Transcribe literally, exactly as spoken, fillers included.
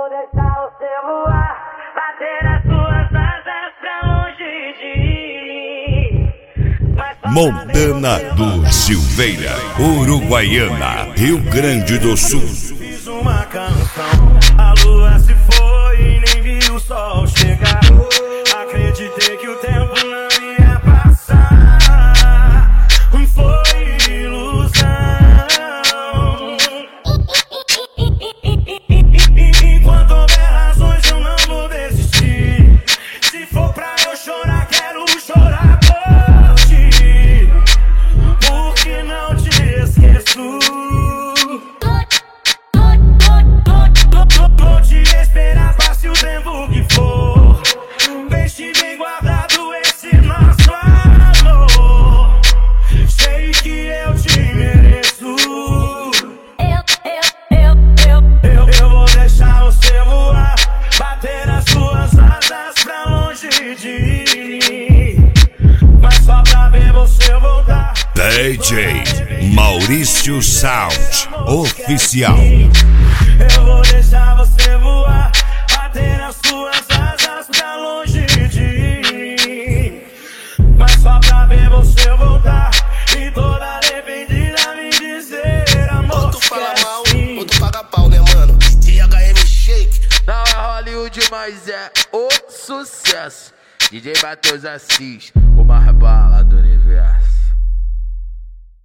vou deixar você voar, bater nas suas asas pra longe de mim. Montana do Silveira, Uruguaiana, Rio Grande do Sul. Fiz uma canção, a lua se foi e nem vi o sol chegar. Acreditei que o tempo não ia passar, foi ilusão. Enquanto houver razões eu não vou desistir. Se for pra eu chorar, quero chorar por ti, porque não te esqueço. Vou te esperar, passe o tempo que for. Deixe bem guardado esse nosso amor. Sei que eu te mereço. Eu, eu, eu, eu, Eu, eu vou deixar você voar, bater as suas asas pra longe de mim, mas só pra ver você voltar. D J Maurício Sound Oficial. Eu vou deixar você voar, bater as suas asas pra longe de mim, mas só pra ver você voltar. E toda arrependida me dizer, amor, Ou tu fala que é mal, assim. ou tu paga pau, né, mano? D H M Shake. Não é Hollywood, mas é o sucesso. D J Matheus Assis, o mais balado.